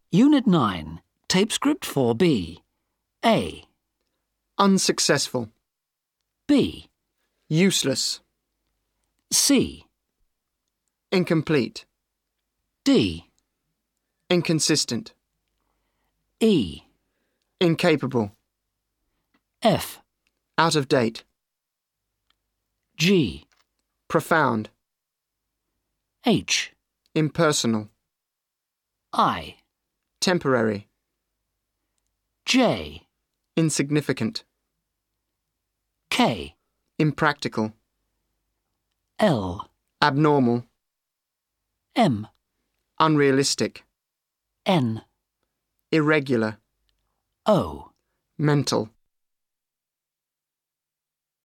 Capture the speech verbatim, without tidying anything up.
Unit nine, Tape Script four B. A. Unsuccessful. B. Useless. C. Incomplete. D. Inconsistent. E. Incapable. F. Out of date. G. Profound. H. Impersonal. I. Temporary. J. Insignificant. K. Impractical. L. Abnormal. M. Unrealistic. N. Irregular. O. Mental.